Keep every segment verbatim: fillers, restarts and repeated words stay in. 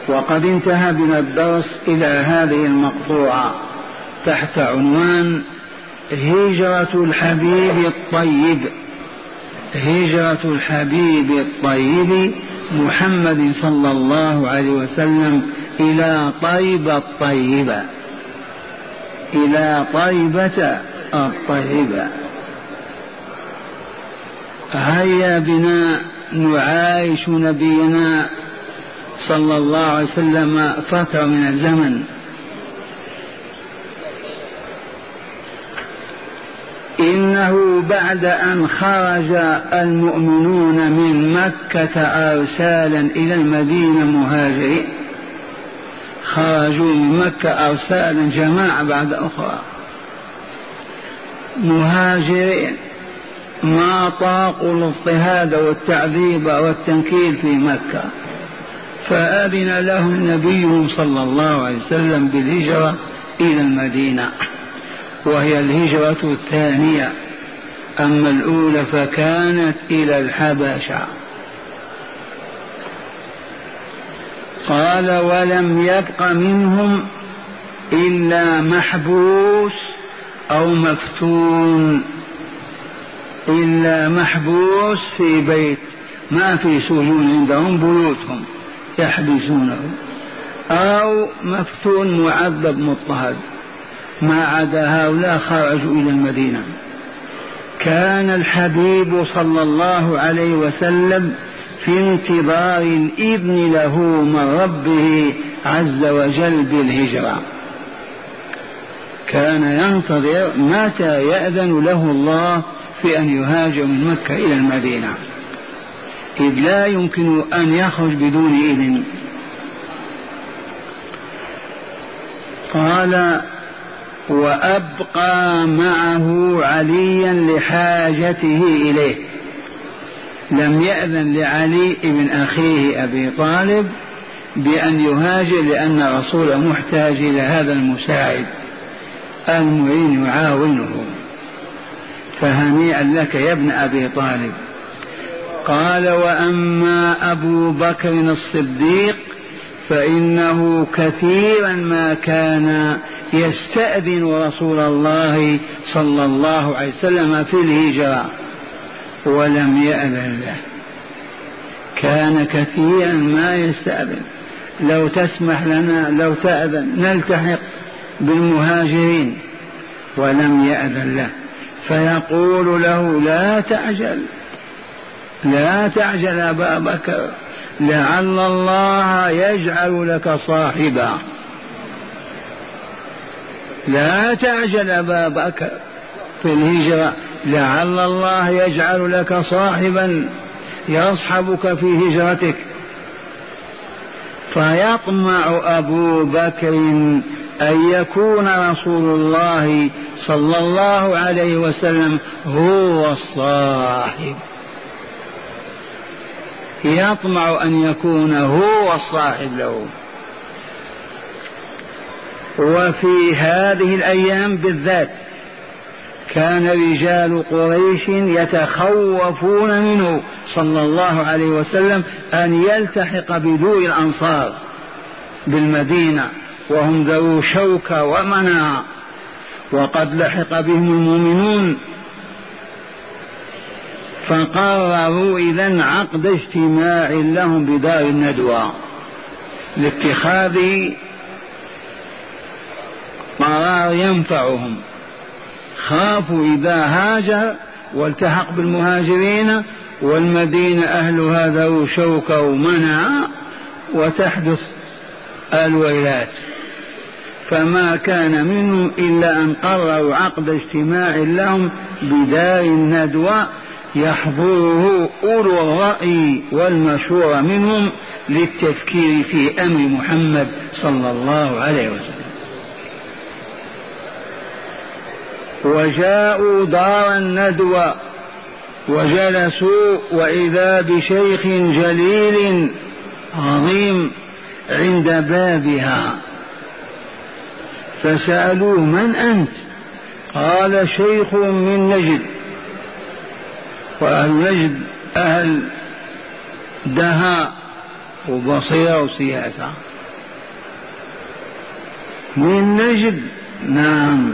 وقد انتهى بنا الدرس إلى هذه المقطوعة تحت عنوان هجرة الحبيب الطيب، هجرة الحبيب الطيب محمد صلى الله عليه وسلم إلى طيبة الطيبة، إلى طيبة الطيبة. هيا بنا نعايش نبينا صلى الله عليه وسلم فترة من الزمن. إنه بعد أن خرج المؤمنون من مكة أرسالا إلى المدينة مهاجرين، خرجوا من مكة أرسالا جماعة بعد أخرى مهاجرين، ما طاقوا الاضطهاد والتعذيب والتنكيل في مكة، فأذن لهم نبيهم صلى الله عليه وسلم بالهجرة إلى المدينة، وهي الهجرة الثانية، أما الأولى فكانت إلى الحبشة. قال ولم يبق منهم إلا محبوس أو مفتون، إلا محبوس في بيت، ما في سجون عندهم، بيوتهم يحبسونه، أو مفتون معذب مضطهد، ما عدا هؤلاء خرجوا إلى المدينة. كان الحبيب صلى الله عليه وسلم في انتظار الإذن له من ربه عز وجل بالهجرة، كان ينتظر متى يأذن له الله في أن يهاجر من مكة إلى المدينة، إذ لا يمكن أن يخرج بدون إذن. قال وأبقى معه عليا لحاجته إليه، لم يأذن لعلي بن أخيه أبي طالب بأن يهاجر، لأن الرسول محتاج إلى هذا المساعد المعين يعاونه، فهنيئا لك يا ابن أبي طالب. قال وأما أبو بكر الصديق فإنه كثيرا ما كان يستأذن رسول الله صلى الله عليه وسلم في الهجرة ولم يأذن له، كان كثيرا ما يستأذن، لو تسمح لنا لو تأذن نلتحق بالمهاجرين، ولم يأذن له، فيقول له لا تعجل لا تعجل أبا بكر، لعل الله يجعل لك صاحبا، لا تعجل أبا بكر في الهجرة، لعل الله يجعل لك صاحبا يصحبك في هجرتك. فيطمع أبو بكر أن يكون رسول الله صلى الله عليه وسلم هو الصاحب، يطمع أن يكون هو الصاحب له. وفي هذه الأيام بالذات كان رجال قريش يتخوفون منه صلى الله عليه وسلم أن يلتحق بدور الأنصار بالمدينة، وهم ذو شوكة ومنع، وقد لحق بهم المؤمنون. فقرروا إذن عقد اجتماع لهم بدار الندوة لاتخاذ قرار ينفعهم. خافوا إذا هاجر والتحق بالمهاجرين والمدينة أهلها ذو شوكة ومنع وتحدث الويلات، فما كان منهم إلا أن قرروا عقد اجتماع لهم بدار الندوة يحضره أولو الرأي والمشورة منهم للتفكير في أمر محمد صلى الله عليه وسلم. وجاءوا دار الندوة وجلسوا، وإذا بشيخ جليل عظيم عند بابها، فسألوه من أنت؟ قال شيخ من نجد، وأهل نجد أهل دهاء وبصيرة وسياسة، من نجد. نعم.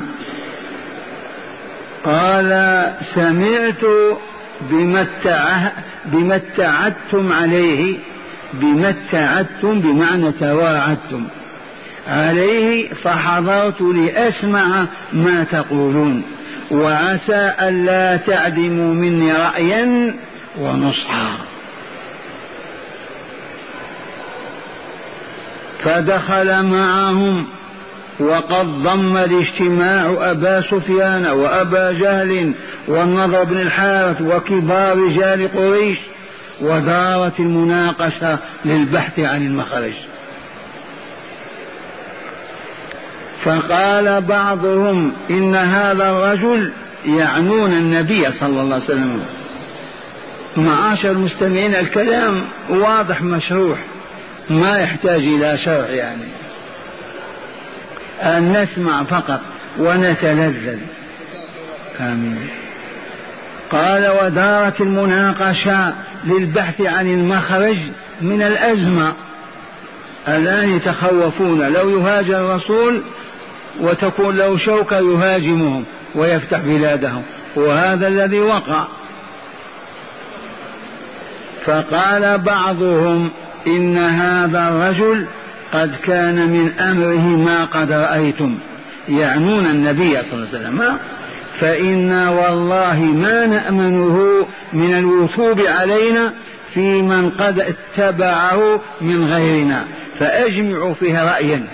قال سمعت بما بما اتعدتم عليه، بما اتعدتم بمعنى تواعدتم عليه، فحضرت لأسمع ما تقولون، وعسى ألا تعدموا مني رأيا ونصحا. فدخل معهم، وقد ضم الاجتماع أبا سفيان وأبا جهل والنضر بن الحارث وكبار رجال قريش، ودارت المناقشة للبحث عن المخرج. فقال بعضهم إن هذا الرجل، يعنون النبي صلى الله عليه وسلم. معاشر المستمعين، الكلام واضح مشروح، ما يحتاج إلى شرح، يعني أن نسمع فقط ونتلذذ. آمين. قال ودارت المناقشة للبحث عن المخرج من الأزمة. الآن يتخوفون لو يهاجر الرسول وتكون له شوكة يهاجمهم ويفتح بلادهم، وهذا الذي وقع. فقال بعضهم إن هذا الرجل قد كان من أمره ما قد رأيتم، يعنون النبي صلى الله عليه وسلم، فإنا والله ما نأمنه من الوثوب علينا في من قد اتبعه من غيرنا، فأجمعوا فيها رأيا.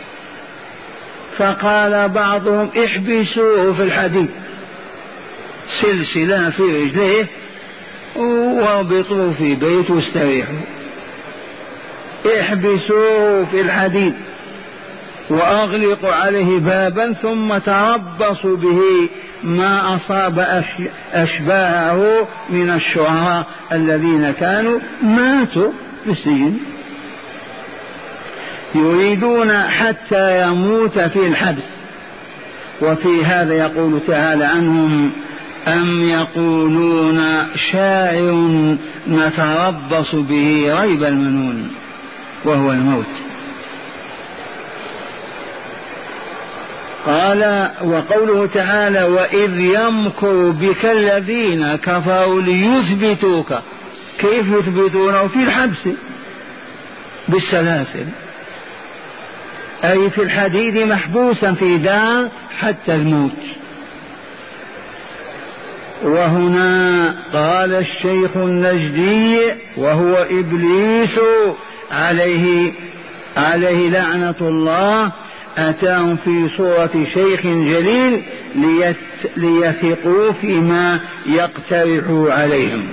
فقال بعضهم احبسوه في الحديد، سلسلة في رجليه واربطوه في بيت واستريحوا. احبسوه في الحديد وأغلقوا عليه بابا، ثم تربصوا به ما أصاب أشباهه من الشعراء الذين كانوا ماتوا في السجن، يريدون حتى يموت في الحبس. وفي هذا يقول تعالى عنهم أم يقولون شاعر نتربص به ريب المنون وهو الموت. قال وقوله تعالى وإذ يمكر بك الذين كفروا ليثبتوك، كيف يثبتونه؟ في الحبس بالسلاسل، أي في الحديد محبوسا في دار حتى الموت. وهنا قال الشيخ النجدي وهو إبليس عليه عليه لعنة الله، أتاهم في صورة شيخ جليل ليثقوا فيما يقترح عليهم.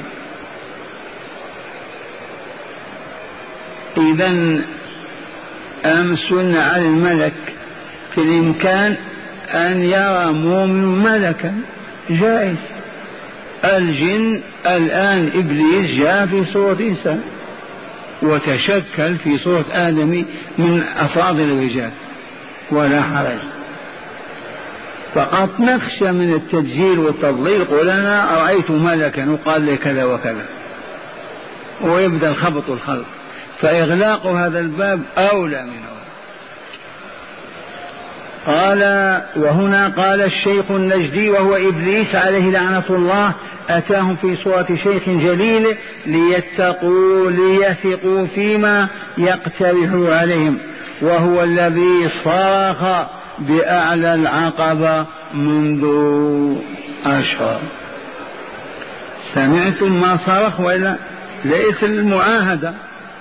إذن أمس على الملك في الإمكان أن يرى مؤمن ملكا، جائز. الجن الآن إبليس جاء في صورة إنسان وتشكل في صورة آدمي من أفاضل الرجال، ولا حرج. فقط نخشى من التدجيل والتضليل، قل أنا رأيت ملكا وقال لي كذا وكذا، ويبدأ الخبط والخلط، فإغلاق هذا الباب أولى منه. قال وهنا قال الشيخ النجدي وهو إبليس عليه لعنة الله، أتاهم في صورة شيخ جليل ليتقوا ليثقوا فيما يقترح عليهم، وهو الذي صرخ بأعلى العقبة منذ أشهر. سمعتم ما صرخ ولا؟ ليس المعاهدة،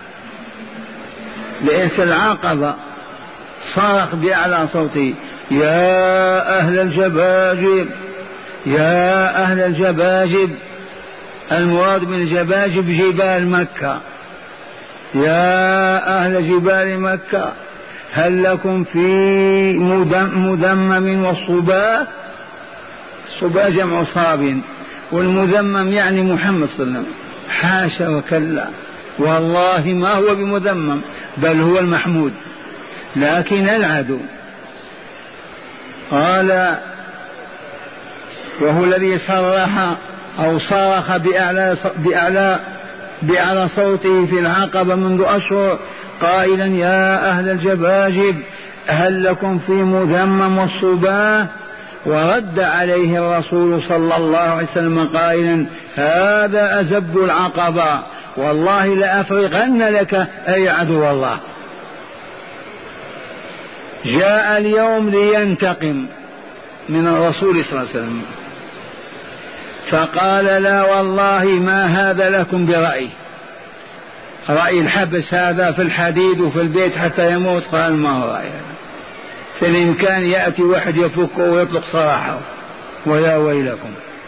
ليس العقبة، صرخ بأعلى صوته يا أهل الجباجب، يا أهل الجباجب. المراد من الجباجب جبال مكة. يا أهل جبال مكة هل لكم في مذمم والصباه؟ الصباه جمع صاب، والمذمم يعني محمد صلى الله عليه وسلم. حاشا وكلا، والله ما هو بمذمم، بل هو المحمود، لكن العدو. قال وهو الذي صرح أو صرخ بأعلى, بأعلى, بأعلى صوته في العقبة منذ أشهر قائلا يا أهل الجباجب هل لكم في مذمم والصباه؟ ورد عليه الرسول صلى الله عليه وسلم قائلا هذا أزب العقبة، والله لأفرغن لك أي عدو الله. جاء اليوم لينتقم من الرسول صلى الله عليه وسلم، فقال لا والله ما هذا لكم برأي، رأي الحبس هذا في الحديد وفي البيت حتى يموت. قال ما هو رأي، في الإمكان يأتي واحد يفكه ويطلق سراحه، ويا ويلكم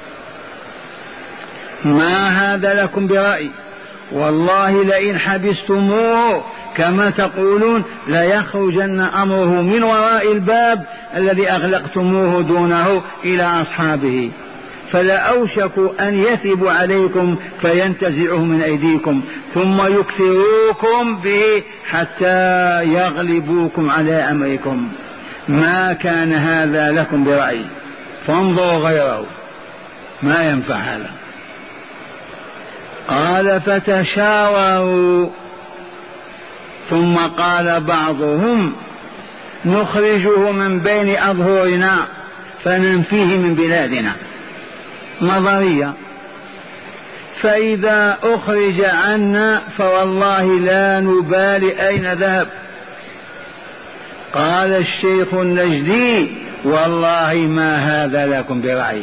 ما هذا لكم برأي، والله لئن حبستموه كما تقولون ليخرجن أمره من وراء الباب الذي أغلقتموه دونه إلى أصحابه، فلا أوشك أن يثب عليكم فينتزعه من أيديكم ثم يكثروكم به حتى يغلبوكم على أمركم. ما كان هذا لكم برأي، فانظروا غيره، ما ينفع هذا. قال فتشاوروا، ثم قال بعضهم نخرجه من بين أظهرنا فننفيه من بلادنا، نظرية، فإذا أخرج عنا فوالله لا نبالي أين ذهب. قال الشيخ النجدي والله ما هذا لكم برأي.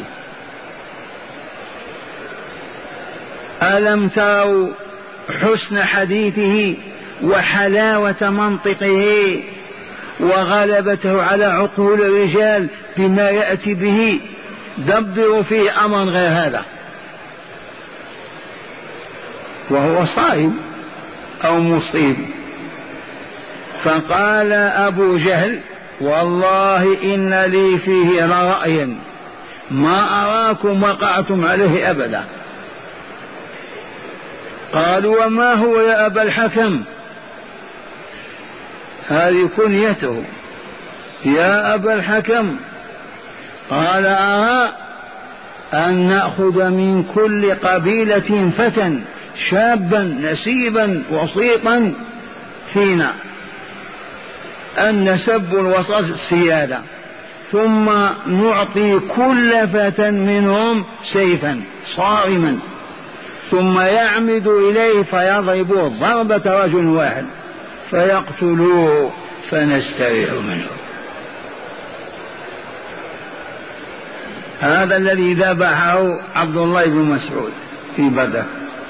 ألم تروا حسن حديثه وحلاوة منطقه وغلبته على عقول الرجال بما يأتي به؟ دبروا فيه أمر غير هذا وهو صائب أو مصيب. فقال أبو جهل والله إن لي فيه لرأيا ما أراكم وقعتم عليه أبدا. قالوا وما هو يا أبا الحكم؟ هذه كنيته يا أبا الحكم. قال أرى أن نأخذ من كل قبيلة فتى شابا نسيبا وسيطا فينا، أن نسب الوسط السيادة، ثم نعطي كل فتى منهم سيفا صارما، ثم يعمد إليه فيضربوه ضربة رجل واحد فيقتلوه فنستريح منه. هذا الذي ذبحه عبد الله بن مسعود في بدر.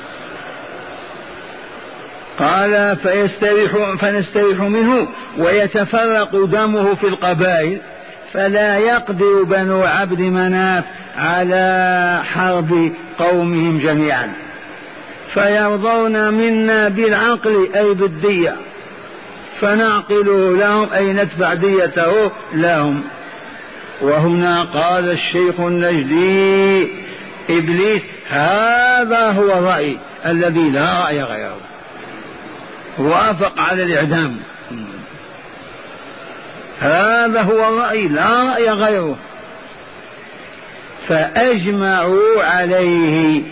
قال فيستريح فنستريح منه ويتفرق دمه في القبائل، فلا يقدر بنو عبد مناف على حرب قومهم جميعا، فيرضون منا بالعقل أي بالدية، فنعقله لهم أي ندفع ديته لهم. وهنا قال الشيخ النجدي إبليس هذا هو الرأي الذي لا رأي غيره، وافق على الإعدام. هذا هو الرأي لا رأي غيره. فأجمعوا عليه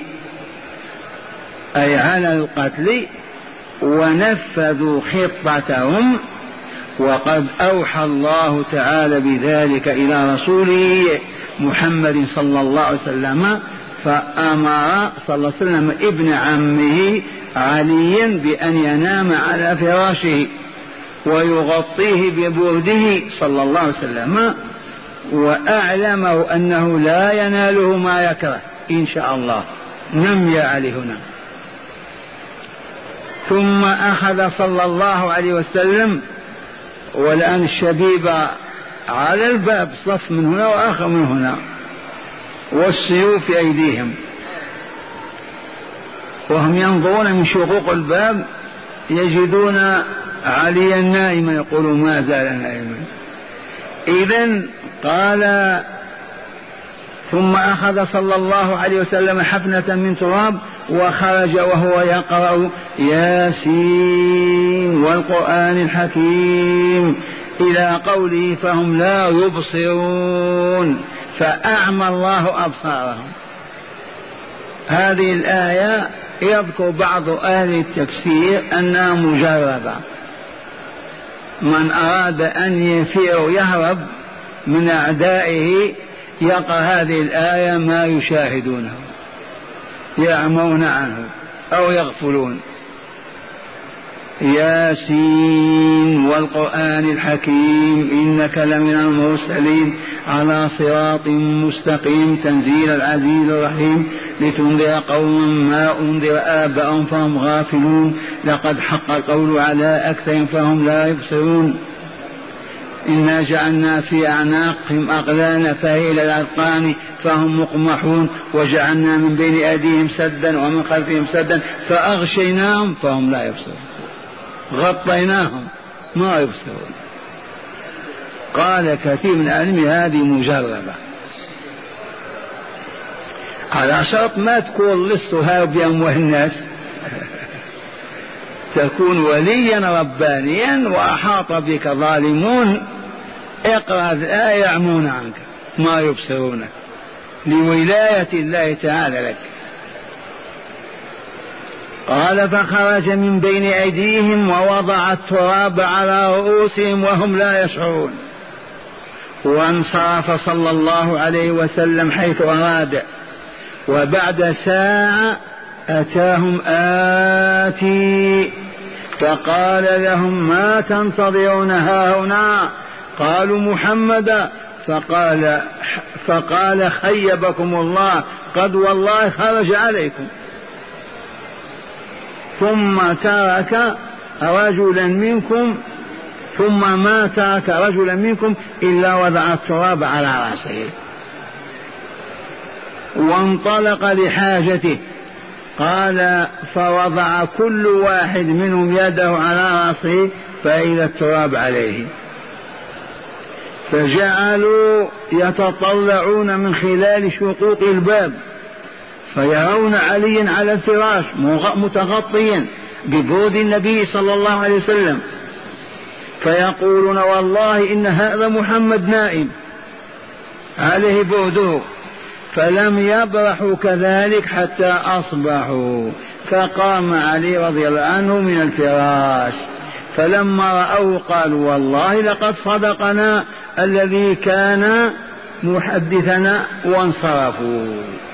أي على القتل ونفذوا خطتهم، وقد أوحى الله تعالى بذلك إلى رسوله محمد صلى الله عليه وسلم، فأمر صلى الله عليه وسلم ابن عمه عليا بأن ينام على فراشه ويغطيه ببرده صلى الله عليه وسلم، وأعلمه أنه لا يناله ما يكره إن شاء الله. نم يا علي هنا. ثم أخذ صلى الله عليه وسلم، والآن الشبيبة على الباب، صف من هنا وآخر من هنا، والسيوف في أيديهم، وهم ينظرون من شقوق الباب يجدون عليا نائما، يقولوا ما زال نائما. إذن قال ثم أخذ صلى الله عليه وسلم حفنة من تراب وخرج وهو يقرأ ياسين والقرآن الحكيم إلى قوله فهم لا يبصرون فأعمى الله أبصارهم. هذه الآية يذكر بعض أهل التفسير أنها مجربة، من أراد أن يفير يهرب من أعدائه يقرأ هذه الآية ما يشاهدونه يعمون عنه أو يغفلون. ياسين والقرآن الحكيم إنك لمن المرسلين على صراط مستقيم تنزيل العزيز الرحيم لتنذر قوما ما أنذر آباءهم فهم غافلون لقد حق القول على أكثرهم فهم لا يبصرون. إنا جعلنا في أعناقهم أغلالا فهي إلى الأذقان فهم مقمحون وجعلنا من بين أيديهم سدا ومن خلفهم سدا فأغشيناهم فهم لا يبصرون غطيناهم ما يبصرون. قال كثير من العلم هذه مجربة على شرط ما تكون لستها بأموال الناس تكون وليا ربانيا وأحاط بك ظالمون اقرأ الآية يعمون عنك ما يبصرونك لولاية الله تعالى لك. قال فخرج من بين أيديهم ووضع التراب على رؤوسهم وهم لا يشعرون وانصرف صلى الله عليه وسلم حيث أراد. وبعد ساعة أتاهم آتي فقال لهم ما تنتظرون هاهنا؟ قالوا محمدا. فقال, فقال خيبكم الله قد والله خرج عليكم. ثم ترك رجلا منكم ثم ما ترك رجلا منكم إلا وضع التراب على رأسه وانطلق لحاجته. قال فوضع كل واحد منهم يده على رأسه فإذا التراب عليه فجعلوا يتطلعون من خلال شقوق الباب فيرون عليا على الفراش متغطيا ببرود النبي صلى الله عليه وسلم فيقولون والله إن هذا محمد نائم عليه برده. فلم يبرحوا كذلك حتى أصبحوا فقام علي رضي الله عنه من الفراش فلما رأوه قالوا والله لقد صدقنا الذي كان محدثنا وانصرفوا.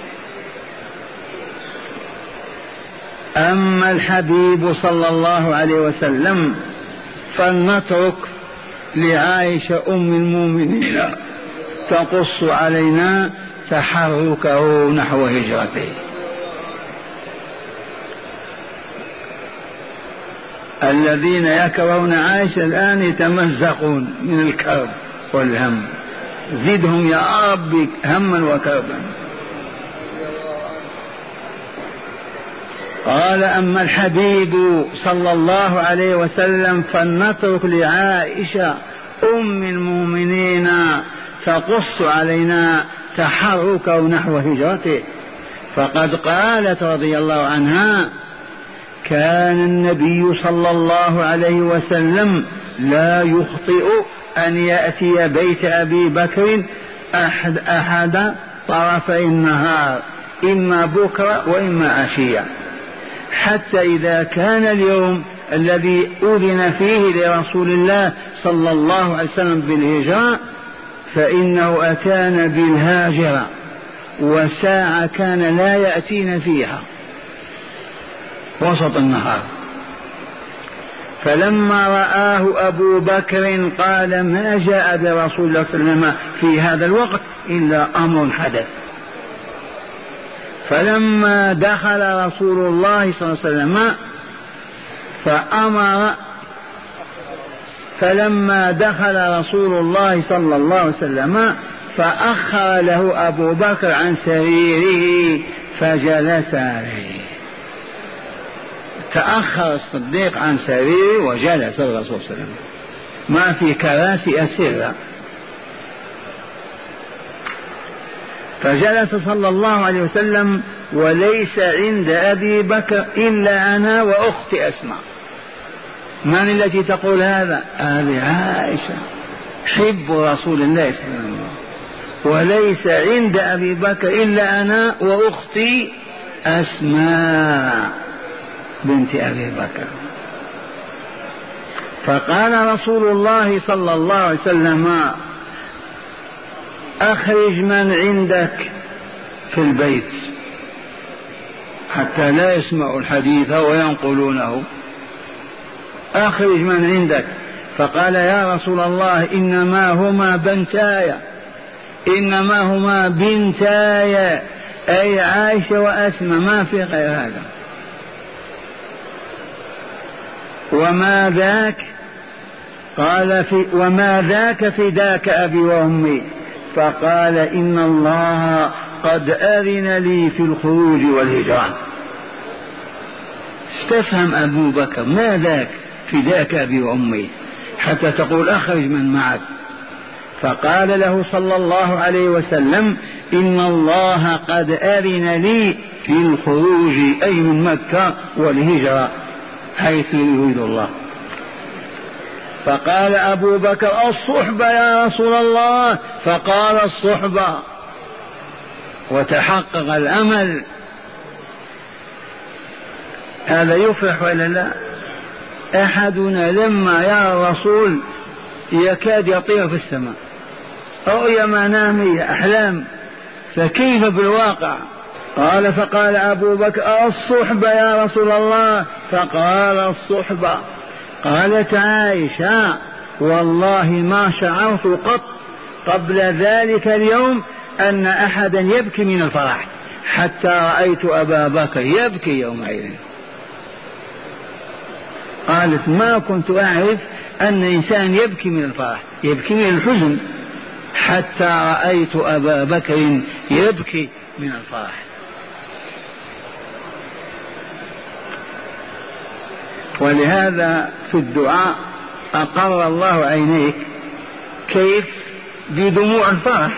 أما الحبيب صلى الله عليه وسلم فلنترك لعائشة أم المؤمنين تقص علينا تحركه نحو هجرته. الذين يكرهون عائشة الآن يتمزقون من الكرب والهم زدهم يا رب هما وكربا. قال أما الحبيب صلى الله عليه وسلم فلنترك لعائشة أم المؤمنين تقص علينا تحركه نحو هجرته. فقد قالت رضي الله عنها كان النبي صلى الله عليه وسلم لا يخطئ أن يأتي بيت أبي بكر أحد, أحد طرفي النهار إما بكرة وإما عشية حتى إذا كان اليوم الذي أذن فيه لرسول الله صلى الله عليه وسلم بالهجرة فإنه أتانا بالهاجرة وساعة كان لا يأتين فيها وسط النهار. فلما رآه أبو بكر قال ما جاء برسول الله صلى الله عليه وسلم في هذا الوقت إلا أمر حدث. فلما دخل رسول الله صلى الله عليه وسلم فأمر فلما دخل رسول الله صلى الله عليه وسلم فأخر له أبو بكر عن سريره فجلس عليه. تأخر الصديق عن سريره وجلس الرسول صلى الله عليه وسلم ما في كراسي أسرة. فجلس صلى الله عليه وسلم وليس عند أبي بكر إلا أنا وأختي أسماء. من التي تقول هذا؟ هذه عائشة حب رسول الله صلى الله عليه وسلم. وليس عند أبي بكر إلا أنا وأختي أسماء بنت أبي بكر. فقال رسول الله صلى الله عليه وسلم أخرج من عندك في البيت حتى لا يسمعوا الحديث وينقلونه، أخرج من عندك. فقال يا رسول الله إنما هما بنتايا، إنما هما بنتايا، أي عائشة وأسماء، ما في غير هذا. وما ذاك؟ قال في وما ذاك فداك أبي وأمي. فقال إن الله قد أذن لي في الخروج والهجران. استفهم أبو بكر ما ذاك فداك أبي وأمي حتى تقول أخرج من معك. فقال له صلى الله عليه وسلم إن الله قد أذن لي في الخروج أي من مكة والهجرة حيث يريد الله. فقال أبو بكر الصحبة يا رسول الله. فقال الصحبة، وتحقق الأمل. هذا يفرح ولا لا؟ أحدنا لما يرى الرسول يكاد يطير في السماء، رؤيا منامية أحلام، فكيف بالواقع؟ قال فقال أبو بكر الصحبة يا رسول الله. فقال الصحبة. قالت عائشة والله ما شعرت قط قبل ذلك اليوم أن أحدا يبكي من الفرح حتى رأيت أبا بكر يبكي يومئذ. قالت ما كنت أعرف أن إنسان يبكي من الفرح، يبكي من الحزن، حتى رأيت أبا بكر يبكي من الفرح. ولهذا في الدعاء أقر الله عينيك. كيف؟ بدموع الفرح.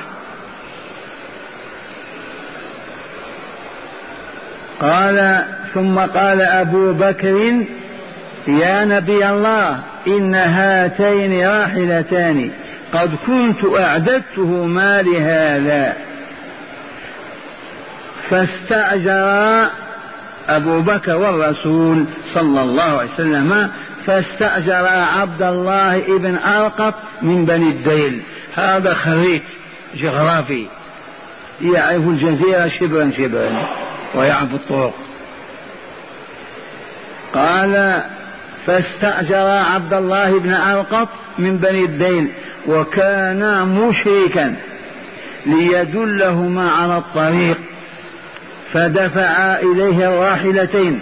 قال ثم قال أبو بكر يا نبي الله إن هاتين راحلتان قد كنت أعددتهما لهذا. فاستأجر أبو بكر والرسول صلى الله عليه وسلم فاستأجر عبد الله ابن أرقط من بني الديل. هذا خريج جغرافي يعرف الجزيرة شبرا شبرا ويعرف الطرق. قال فاستأجر عبد الله بن أرقط من بني الديل وكان مشركا ليدلهما على الطريق، فدفع إليه الراحلتين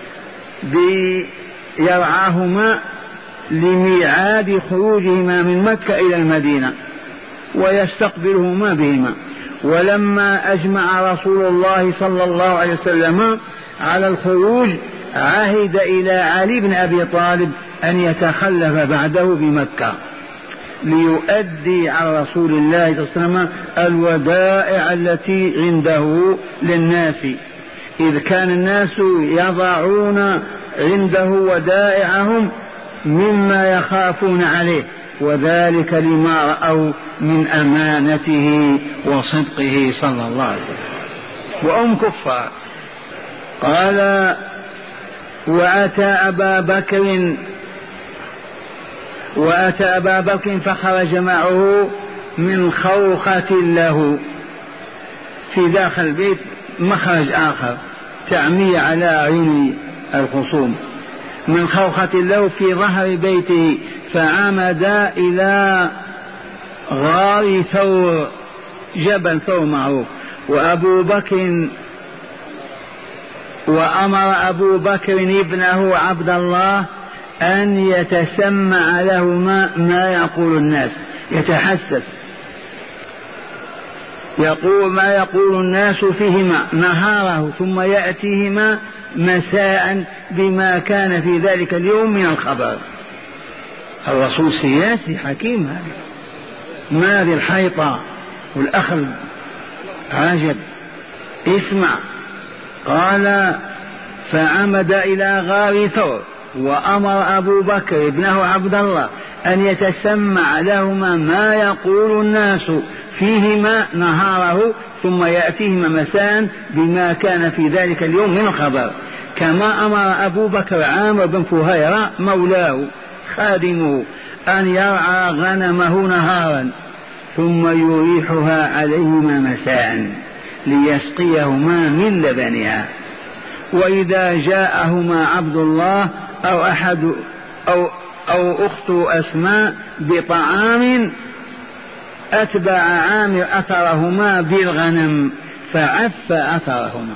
ليرعاهما لميعاد خروجهما من مكة إلى المدينة ويستقبلهما بهما. ولما أجمع رسول الله صلى الله عليه وسلم على الخروج عهد إلى علي بن أبي طالب أن يتخلف بعده بمكة ليؤدي على رسول الله صلى الله عليه وسلم الودائع التي عنده للناس، إذ كان الناس يضعون عنده ودائعهم مما يخافون عليه، وذلك لما رأوا من أمانته وصدقه صلى الله عليه وسلم. وأم كفار. قال وأتى أبا بكر وأتى أبا بكر فخرج معه من خوخة له في داخل البيت، مخرج آخر تعمية على عين الخصوم، من خوخة له في ظهر بيته، فعمد إلى غار ثور، جبل ثور معروف. وأبو بكر وأمر أبو بكر ابنه عبد الله أن يتسمع لهما ما يقول الناس، يتحسس يقول ما يقول الناس فيهما نهاره، ثم يأتيهما مساء بما كان في ذلك اليوم من الخبر. الرسول سياسي حكيم، هذا ما ذي الحيطة والأخذ عجب. اسمع. قال فعمد إلى غار ثور وأمر أبو بكر ابنه عبد الله أن يتسمع لهما ما يقول الناس فيهما نهاره، ثم يأتيهما مساء بما كان في ذلك اليوم من الخبر. كما أمر أبو بكر عامر بن فهيرة مولاه خادمه أن يرعى غنمه نهارا ثم يريحها عليهما مساء ليسقيهما من لبنها. وإذا جاءهما عبد الله أو أحد أو, أو أخت أسماء بطعام أتبع عامر أثرهما بالغنم فعف أثرهما.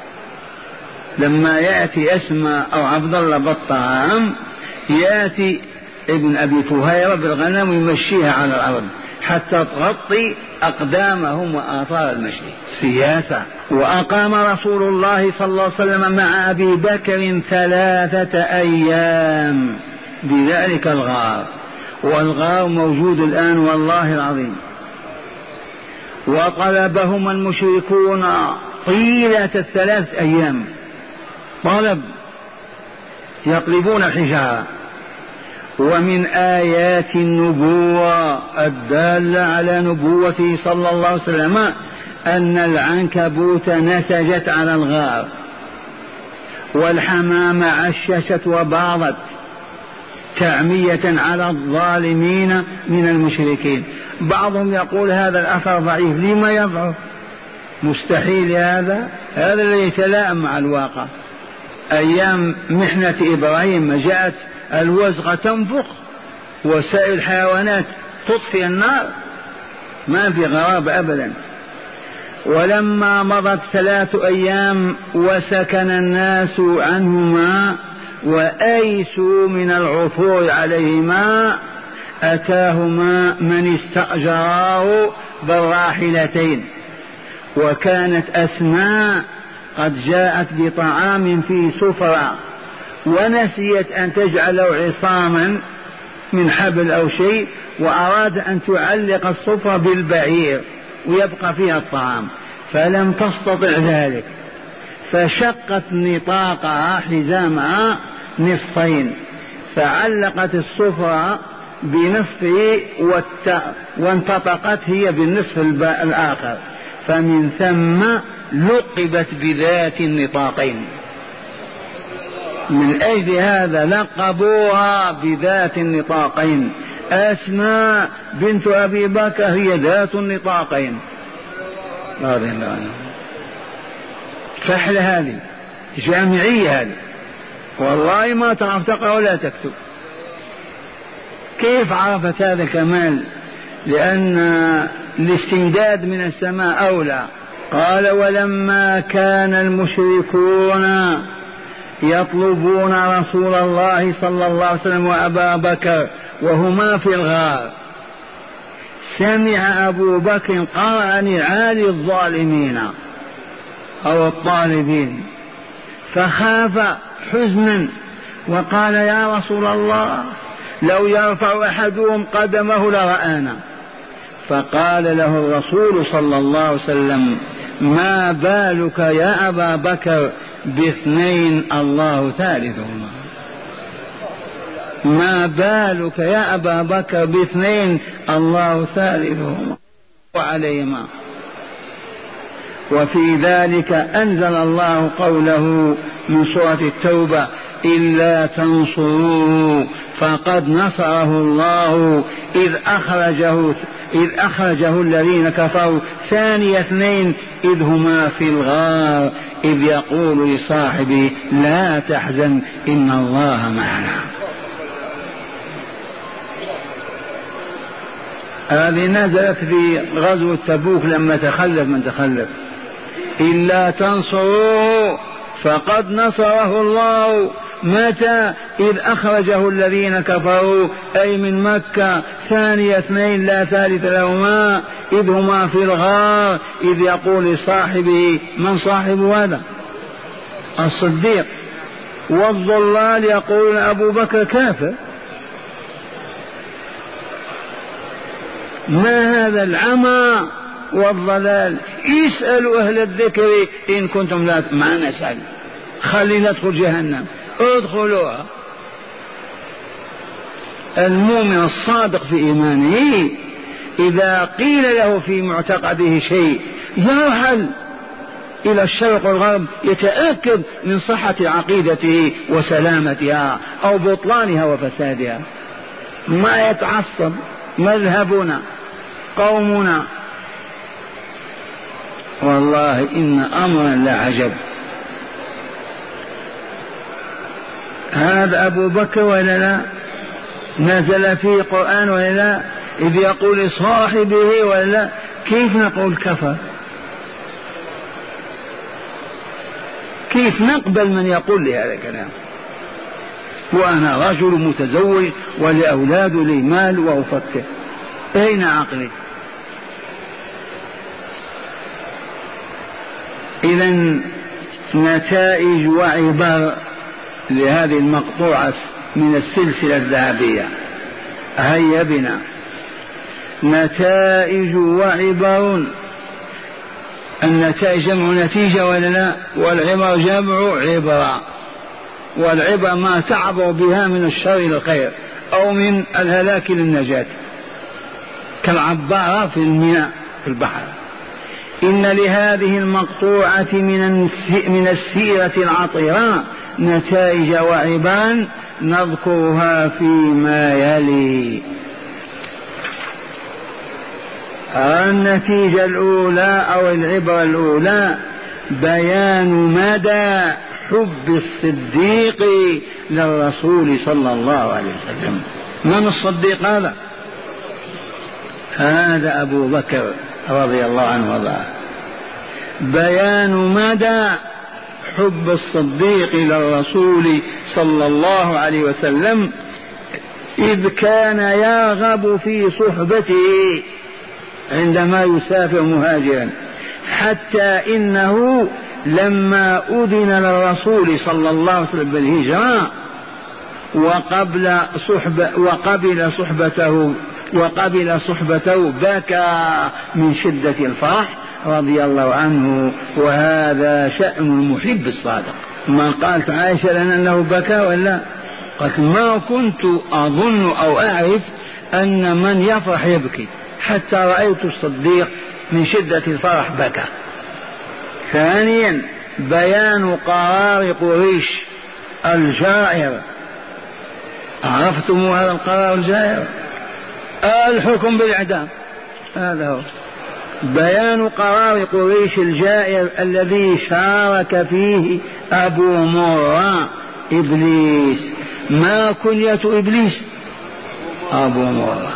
لما يأتي أسماء أو عبد الله بالطعام يأتي ابن أبي فهيرة بالغنم ويمشيها على الأرض حتى تغطي أقدامهم وآثار المشي. سياسة. وأقام رسول الله صلى الله عليه وسلم مع أبي بكر ثلاثة أيام بذلك الغار، والغار موجود الآن والله العظيم. وطلبهم المشركون طيلة الثلاث أيام طلب يطلبون الحجارة. ومن آيات النبوة الدالة على نبوته صلى الله عليه وسلم أن العنكبوت نسجت على الغار والحمام عششت وباضت تعمية على الظالمين من المشركين. بعضهم يقول هذا الأثر ضعيف. لما يضعف؟ مستحيل هذا هذا الذي يتلائم مع الواقع. أيام محنة إبراهيم جاءت الوزغة تنفخ وسائر الحيوانات تطفئ النار، ما في غراب أبدا. ولما مضت ثلاث أيام وسكن الناس عنهما وأيسوا من العثور عليهما أتاهما من استأجراه بالراحلتين. وكانت أسماء قد جاءت بطعام في سفرة ونسيت أن تجعله عصاما من حبل أو شيء، وأراد أن تعلق السفرة بالبعير ويبقى فيها الطعام فلم تستطع ذلك، فشقت نطاقها حزامها نصفين فعلقت السفرة بنصفه وانتطقت هي بالنصف الآخر، فمن ثم لقبت بذات النطاقين. من أجل هذا لقبوها بذات النطاقين. أسماء بنت أبي بكر هي ذات النطاقين رضي الله عنها. فحل هذه جامعية هذه والله ما تعرف تقرأ ولا تكتب. كيف عرفت هذا الكمال؟ لأن الاستمداد من السماء أولى. قال ولما كان المشركون يطلبون رسول الله صلى الله عليه وسلم وأبا بكر وهما في الغار سمع أبو بكر قرأ نعال الظالمين أو الطالبين فخاف حزنا وقال يا رسول الله لو يرفع أحدهم قدمه لرآنا. فقال له الرسول صلى الله عليه وسلم ما بالك يا أبا بكر باثنين الله ثالثهما. ما بالك يا أبا بكر باثنين الله ثالثهما وعليهما. وفي ذلك أنزل الله قوله من سورة التوبة إلا تنصروه فقد نصره الله إذ أخرجه إذ أخرجه الذين كفروا ثاني اثنين إذ هما في الغار إذ يقول لصاحبه لا تحزن إن الله معنا. هذه نزلت في غزوة تبوك لما تخلف من تخلف. إلا تنصروه فقد نصره الله متى؟ إذ أخرجه الذين كفروا أي من مكة ثاني اثنين لا ثالث لهما إذ هما في الغار إذ يقول لصاحبه من صاحب هذا؟ الصديق. والضلال يقول أبو بكر كافر. ما هذا العمى والضلال؟ اسألوا أهل الذكر إن كنتم لا ما نسأل. خلينا ندخل جهنم ادخلوها. المؤمن الصادق في إيمانه إذا قيل له في معتقده شيء يرحل إلى الشرق والغرب يتأكد من صحة عقيدته وسلامتها أو بطلانها وفسادها. ما يتعصب، مذهبنا قومنا. والله إن أمرا لعجب. هذا أبو بكر ولا لا؟ نزل فيه قرآن ولا لا؟ إذ يقول لصاحبه ولا لا؟ كيف نقول كفر؟ كيف نقبل من يقول لي هذا الكلام وأنا رجل متزوج ولأولاد لي مال وأفكر؟ أين عقلي؟ إذن نتائج وعبر لهذه المقطوعة من السلسلة الذهبية. هيا بنا. نتائج وعبر. النتائج جمع نتيجة ولا لا؟ والعبر جمع عبرة. والعبر ما تعبر بها من الشر إلى الخير أو من الهلاك للنجاة، كالعبارة في المياه في البحر. إن لهذه المقطوعة من السيرة العطرة نتائج وعبان نذكرها فيما يلي. النتيجة الأولى أو العبرة الأولى بيان مدى حب الصديق للرسول صلى الله عليه وسلم. من الصديق هذا؟ هذا أبو بكر رضي الله عنه وارضاه. بيان مدى حب الصديق للرسول صلى الله عليه وسلم، إذ كان يرغب في صحبته عندما يسافر مهاجرا، حتى إنه لما أذن للرسول صلى الله عليه وسلم بالهجرة وقبل صحبة وقبل صحبته وقبل صحبته بكى من شدة الفرح رضي الله عنه. وهذا شأن المحب الصادق. ما قالت عائشة لنا أنه بكى ولا؟ قالت ما كنت أظن أو أعرف أن من يفرح يبكي، حتى رأيت الصديق من شدة الفرح بكى. ثانيا بيان قرار قريش الجائر. عرفتم هذا القرار الجائر؟ الحكم بالإعدام. هذا هو بيان قرار قريش الجائر الذي شارك فيه أبو مرة إبليس. ما كنية إبليس؟ أبو مرة،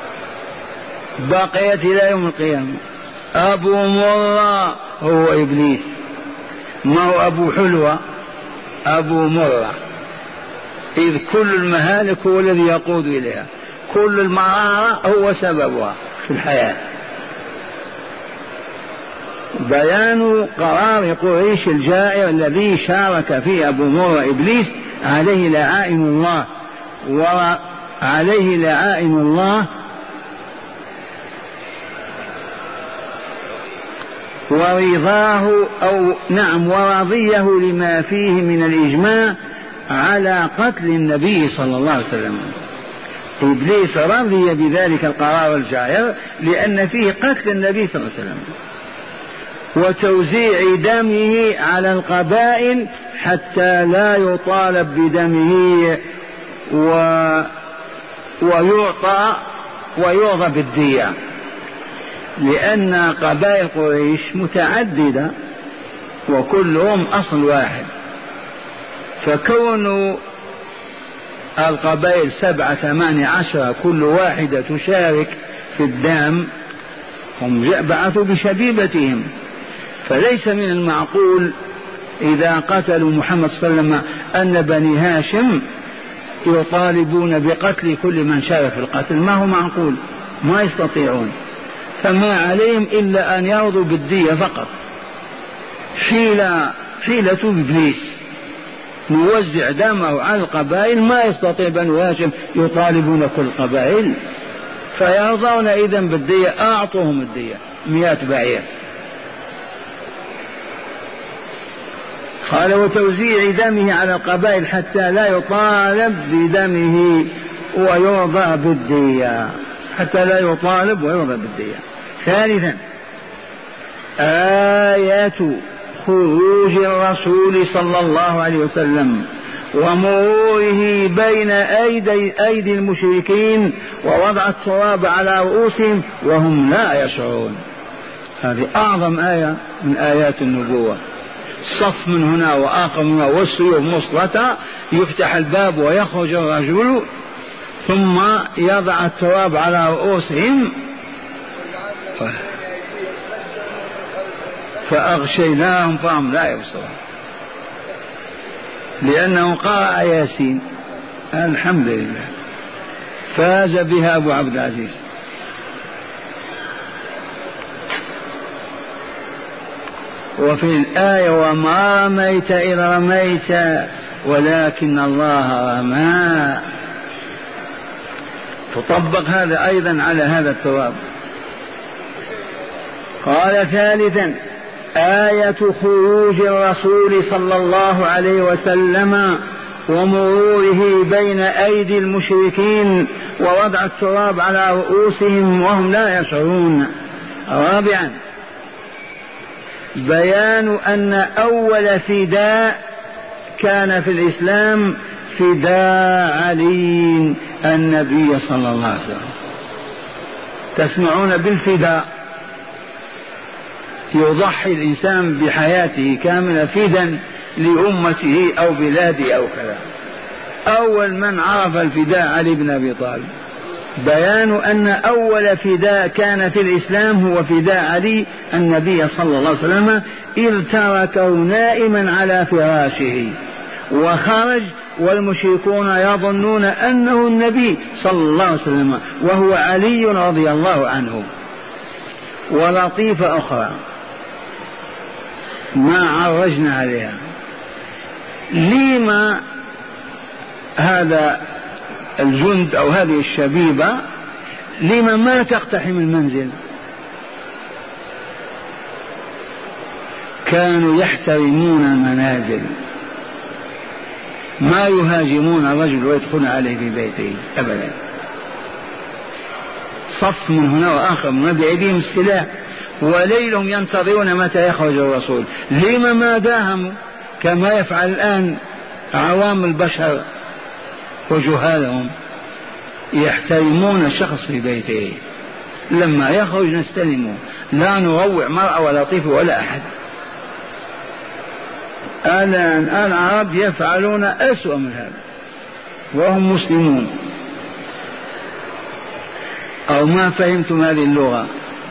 بقيت إلى يوم القيامة. أبو مرة هو إبليس، ما هو أبو حلوة، أبو مرة. إذ كل المهالك هو الذي يقود إليها، كل المرارة هو سببها في الحياة. بيان قرار قريش الجائر الذي شارك فيه أبو مرة إبليس عليه لعائن الله وعليه لعائن الله ورضاه أو نعم ورضيه لما فيه من الإجماع على قتل النبي صلى الله عليه وسلم. إبليس رضي بذلك القرار الجائر لأن فيه قتل النبي صلى الله عليه وسلم وتوزيع دمه على القبائل حتى لا يطالب بدمه و... ويعطى ويوضى بالدية، لأن قبائل قريش متعددة وكلهم أصل واحد، فكون القبائل سبعة ثمانية عشر كل واحدة تشارك في الدم، هم بعثوا بشبيبتهم، فليس من المعقول إذا قتلوا محمد صلى الله عليه وسلم أن بني هاشم يطالبون بقتل كل من شارك في القتل. ما هو معقول، ما يستطيعون، فما عليهم إلا أن يرضوا بالدية فقط. حيلة حيلة إبليس نوزع دمه على القبائل، ما يستطيع بنو هاشم يطالبون كل القبائل، فيرضون إذن بالدية. أعطوهم الدية مئة بعير. قال وتوزيع دمه على القبائل حتى لا يطالب بدمه ويرضى بالدية، حتى لا يطالب ويرضى بالدية. ثالثا آيات خروج الرسول صلى الله عليه وسلم ومروره بين أيدي, أيدي المشركين ووضع التراب على رؤوسهم وهم لا يشعرون. هذه أعظم آية من آيات النبوة. صف من هنا وآخر من هنا والسيوف مصلتة، يفتح الباب ويخرج الرجل ثم يضع التراب على رؤوسهم فأغشيناهم فهم لا يبصرون، لأنه قرأ ياسين. الحمد لله فاز بها أبو عبد العزيز. وفي الآية وما رميت إذ رميت ولكن الله رمى، تطبق هذا أيضا على هذا التراب. قال ثالثا آية خروج الرسول صلى الله عليه وسلم ومروره بين أيدي المشركين ووضع التراب على رؤوسهم وهم لا يشعرون. رابعا بيان أن أول فداء كان في الإسلام فداء علي النبي صلى الله عليه وسلم. تسمعون بالفداء، يضحي الإنسان بحياته كاملة فدا لأمته أو بلاده أو كذا. أول من عرف الفداء علي بن أبي طالب. بيان أن أول فداء كان في الإسلام هو فداء علي النبي صلى الله عليه وسلم، إذ تركه نائما على فراشه وخرج والمشركون يظنون أنه النبي صلى الله عليه وسلم وهو علي رضي الله عنه. ولطيفة أخرى ما عرجنا عليها، لما هذا الجند أو هذه الشبيبة لما ما تقتحم المنزل؟ كانوا يحترمون المنازل، ما يهاجمون الرجل ويدخلون عليه في بيته أبدا. صف من هنا وآخر من بأيديهم السلاح وليلهم ينتظرون متى يخرج الرسول. لما ما داهموا كما يفعل الآن عوام البشر وجهالهم؟ يحترمون الشخص في بيته، لما يخرج نستلمه، لا نروع مرأة ولا طفل ولا أحد. الآن العرب يفعلون أسوأ من هذا وهم مسلمون. أو ما فهمتم هذه اللغة؟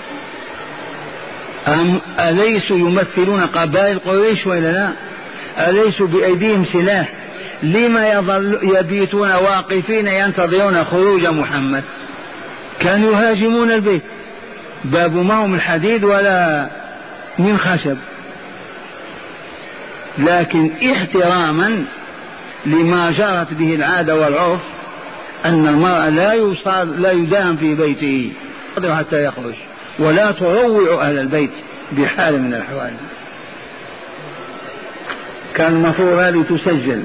أم أليسوا يمثلون قبائل قريش ولا لا؟ أليسوا بأيديهم سلاح؟ لما يظل يبيتون واقفين ينتظرون خروج محمد؟ كانوا يهاجمون البيت، باب ما هو من حديد ولا من خشب، لكن احتراما لما جرت به العادة والعرف أن المرأة لا يصال لا يدام في بيته حتى يخرج، ولا تروع أهل البيت بحال من الأحوال. كان المفروض هذه تسجل.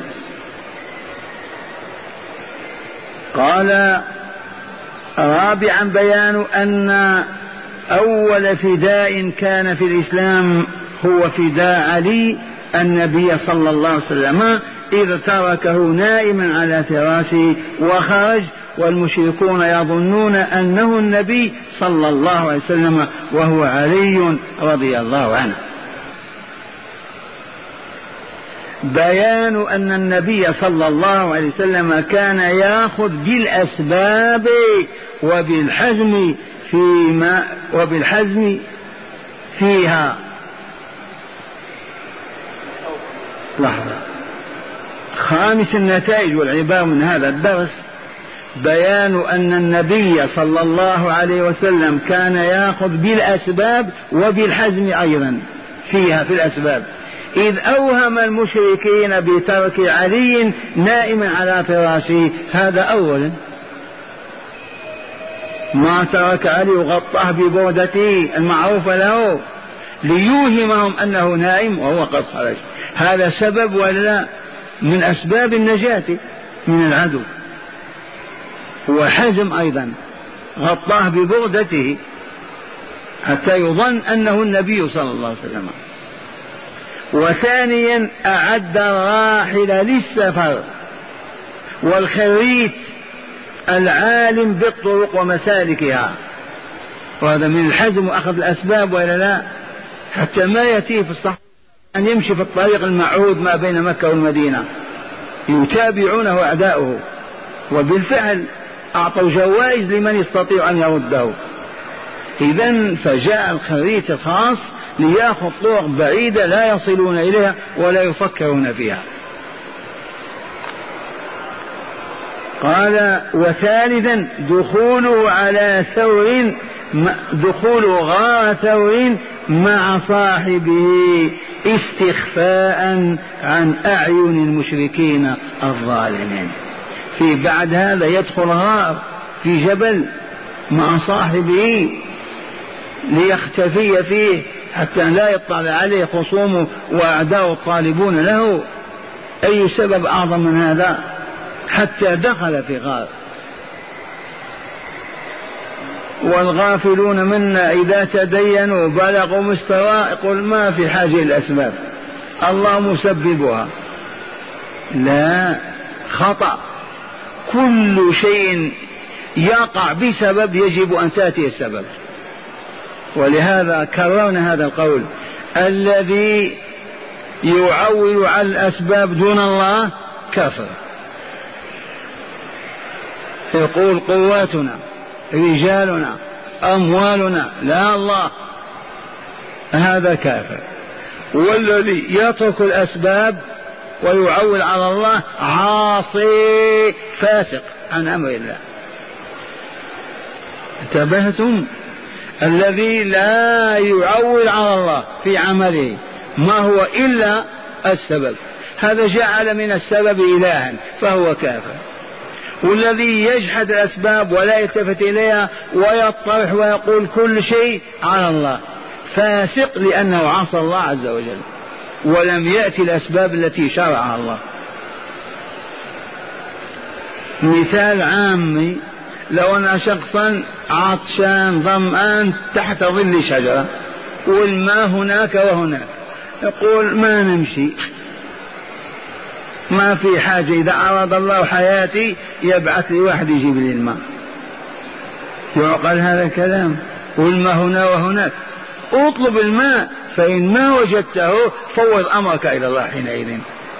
قال رابعا بيان أن أول فداء كان في الإسلام هو فداء علي النبي صلى الله عليه وسلم، إذ تركه نائما على فراشه وخرج والمشركون يظنون أنه النبي صلى الله عليه وسلم وهو علي رضي الله عنه. بيان أن النبي صلى الله عليه وسلم كان يأخذ بالأسباب وبالحزم فيما وبالحزم فيها. لحظة. خامس النتائج والعبارة من هذا الدرس بيان أن النبي صلى الله عليه وسلم كان يأخذ بالأسباب وبالحزم أيضا فيها في الأسباب، إذ أوهم المشركين بترك علي نائما على فراشه. هذا أولا، ما ترك علي وغطاه ببردته المعروفة له ليوهمهم أنه نائم وهو قد خرج. هذا سبب ولا من أسباب النجاة من العدو. وحزم أيضا، غطاه ببردته حتى يظن أنه النبي صلى الله عليه وسلم. وثانيا أعد الراحل للسفر، والخريت العالم بالطرق ومسالكها، وهذا من الحزم وأخذ الأسباب ولا لا، حتى ما يأتيه في الصحراء أن يمشي في الطريق المعهود ما بين مكة والمدينة، يتابعونه أعداؤه، وبالفعل أعطوا جوائز لمن يستطيع أن يرده. إذن فجاء الخريت الخاص ليأخذ طرق بعيدة لا يصلون إليها ولا يفكرون فيها. قال وثالثا دخوله على ثور، دخول غار ثور مع صاحبه استخفاء عن أعين المشركين الظالمين. في بعد هذا يدخل غار في جبل مع صاحبه ليختفي فيه حتى لا يطلع عليه خصومه وأعداء الطالبون له. أي سبب أعظم من هذا؟ حتى دخل في غار. والغافلون منا إذا تدينوا بلغوا مستوى يقول ما في حاجة الأسباب، الله مسببها. لا، خطأ. كل شيء يقع بسبب يجب أن تأتي السبب. ولهذا كررنا هذا القول: الذي يعول على الأسباب دون الله كافر. يقول قواتنا، رجالنا، أموالنا، لا الله، هذا كافر. والذي يترك الأسباب ويعول على الله عاصي فاسق عن أمر الله. انتبهتم؟ الذي لا يعول على الله في عمله ما هو إلا السبب، هذا جعل من السبب إلها فهو كافر. والذي يجحد الأسباب ولا يلتفت إليها ويطرح ويقول كل شيء على الله فاسق، لأنه عصى الله عز وجل ولم يأتي الأسباب التي شرعها الله. مثال عامي: لو أن شخصا عطشان ظمآن تحت ظل شجرة والماء هناك وهناك، يقول ما نمشي، ما في حاجة، إذا أراد الله حياتي يبعث لي واحد يجيب لي الماء. يعقل هذا الكلام؟ والماء هنا وهناك، اطلب الماء، فإن ما وجدته فوض أمرك إلى الله حينئذ.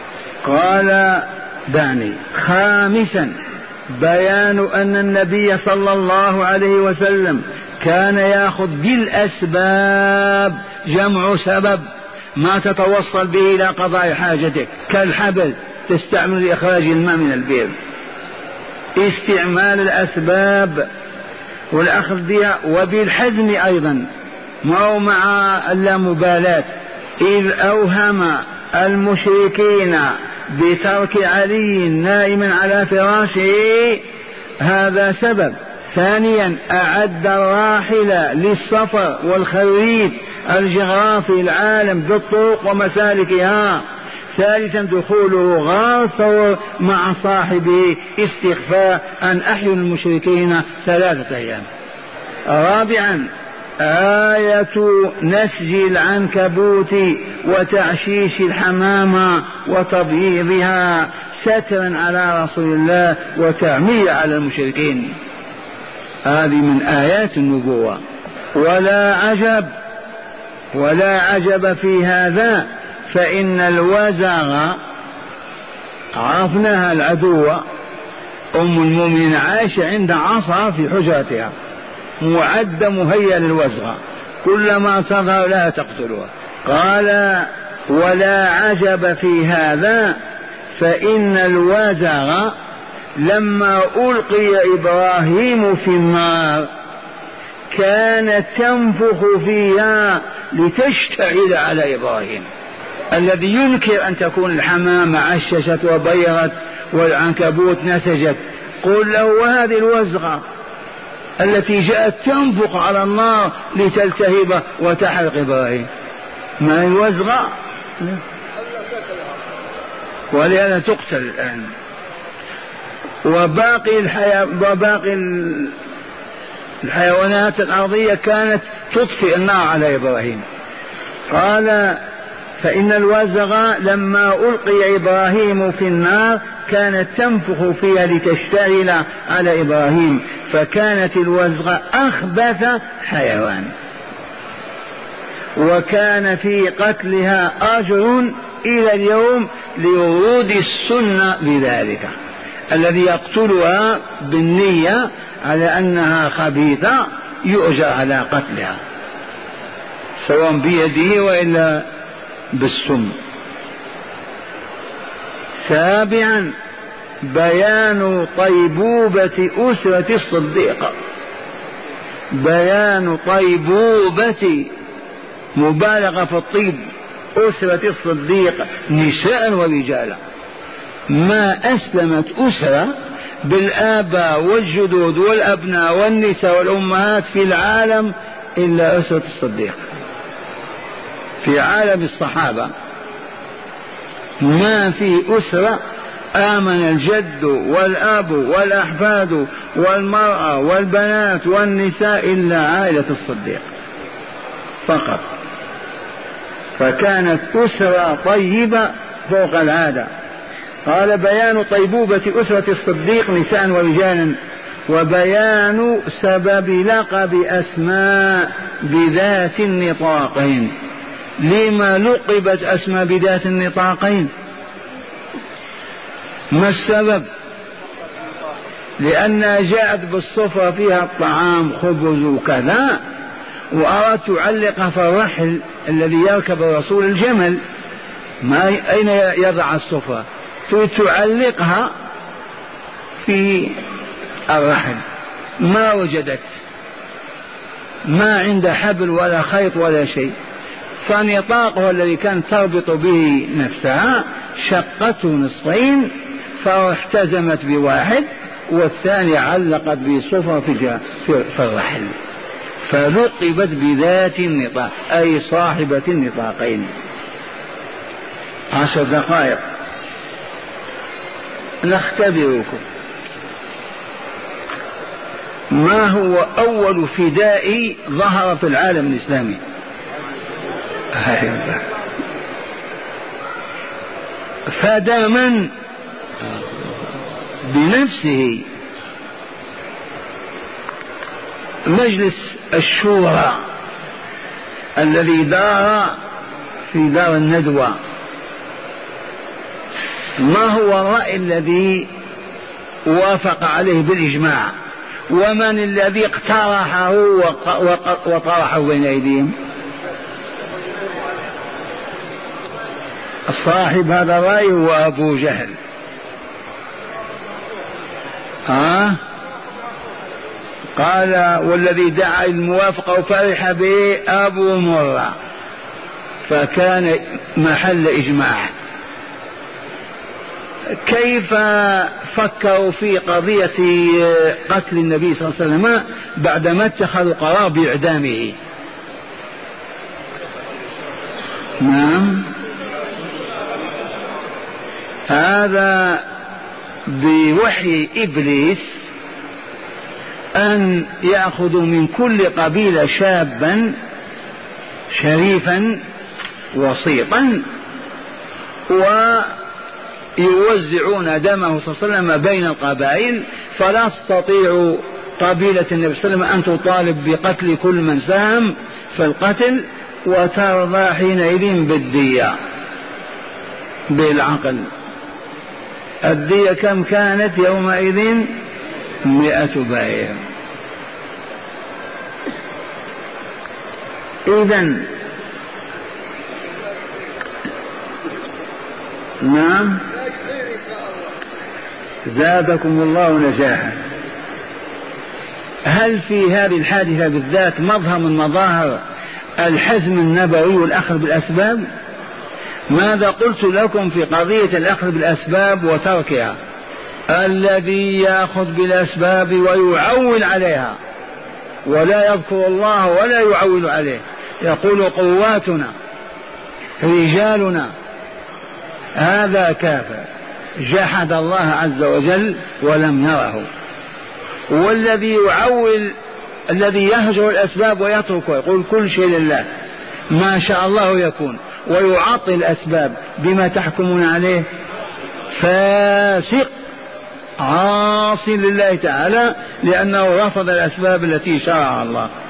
قال دعني. خامسا بيان أن النبي صلى الله عليه وسلم كان يأخذ بالأسباب، جمع سبب، ما تتوصل به إلى قضاء حاجتك، كالحبل تستعمل لإخراج الماء من البئر. استعمال الأسباب والأخذ بها، وبالحزم أيضا، ما هو مع اللامبالاة. إذ أوهم المشركين بترك علي نائما على فراشه، هذا سبب. ثانيا أعد الراحل للسفر والخريط الجغرافي العالم بالطرق ومسالكها. ثالثا دخوله غار ثور مع صاحبه استخفاء عن أحيان المشركين ثلاثة أيام. رابعا آية نسج العنكبوت وتعشيش الحمامة وتبييضها سترا على رسول الله وتعمية على المشركين. هذه من آيات النبوة. ولا عجب ولا عجب في هذا، فإن الوزغ عرفناها العدوة، أم المؤمنين عائشة عند عصا في حجرتها معد مهيا للوزغ، كلما تظهر لا تقتلها. قال ولا عجب في هذا، فإن الوزغ لما ألقي إبراهيم في النار كانت تنفخ فيها لتشتعل على إبراهيم. الذي ينكر أن تكون الحمامة عششت وبيضت والعنكبوت نسجت، قل له وهذه الوزغة التي جاءت تنفخ على النار لتلتهب وتحرق إبراهيم، ما هي الوزغة؟ ولهذا تقتل الآن. وباقي الحياة وباقي الحيوانات الأرضية كانت تطفئ النار على إبراهيم. قال فإن الوزغ لما ألقي إبراهيم في النار كانت تنفخ فيها لتشتعل على إبراهيم، فكانت الوزغ أخبث حيوان، وكان في قتلها أجر إلى اليوم لورود السنة بذلك. الذي يقتلها بالنية على أنها خبيثة يؤجر على قتلها سواء بيده وإلا بالسم. سابعا بيان طيبوبة أسرة الصديق، بيان طيبوبة مبالغة في الطيب أسرة الصديق نساء ورجالا. ما أسلمت أسرة بالآباء والجدود والأبناء والنساء والأمهات في العالم إلا أسرة الصديق. في عالم الصحابة ما في أسرة آمن الجد والأب والأحفاد والمرأة والبنات والنساء إلا عائلة الصديق فقط. فكانت أسرة طيبة فوق العادة. قال بيان طيبوبة أسرة الصديق نساء ورجالا، وبيان سبب لقب أسماء بذات النطاقين. لما لقبت أسماء بذات النطاقين؟ ما السبب؟ لأنها جاءت بالصفة فيها الطعام خبز وكذا، وأردت تعلقها في الرحل الذي يركب الرسول الجمل، ما أين يضع الصفة؟ تعلقها في الرحل، ما وجدت، ما عند حبل ولا خيط ولا شيء، فنطاقها الذي كانت تربط به نفسها شقته نصفين فاحتزمت بواحد والثاني علقت بصفة في الرحل، فلقبت بذات النطاق أي صاحبة النطاقين. عشر دقائق نختبركم. ما هو أول فداء ظهر في العالم الإسلامي؟ فدى من؟ بنفسه. مجلس الشورى الذي دار في دار الندوة، ما هو الرأي الذي وافق عليه بالإجماع؟ ومن الذي اقترحه وطرحه بين أيديهم؟ صاحب هذا الرأي هو أبو جهل. ها؟ قال والذي دعا الموافقة وفرح به أبو مرة، فكان محل إجماع. كيف فكروا في قضية قتل النبي صلى الله عليه وسلم بعدما اتخذوا قرار بإعدامه؟ نعم، هذا بوحي إبليس أن يأخذوا من كل قبيلة شابا شريفا وسيطا ويوزعون دمه صلى الله عليه وسلم بين القبائل، فلا تستطيع قبيلة النبي صلى الله عليه وسلم أن تطالب بقتل كل من ساهم في القتل وترضى حينئذ بالدية بالعقل. الدية كم كانت يومئذ؟ مئة بعير. إذن نعم، زادكم الله نجاحا. هل في هذه الحادثة بالذات مظهر من مظاهر الحزم النبوي والأخذ بالأسباب؟ ماذا قلت لكم في قضية الأخذ بالأسباب وتركها؟ الذي يأخذ بالأسباب ويعول عليها ولا يذكر الله ولا يعول عليه، يقول قواتنا رجالنا، هذا كافر جحد الله عز وجل ولم يره. والذي يعول الذي يهجر الأسباب ويترك ويقول كل شيء لله، ما شاء الله يكون، ويعطل الأسباب، بما تحكمون عليه؟ فاسق عاص لله تعالى، لأنه رفض الأسباب التي شرعها الله.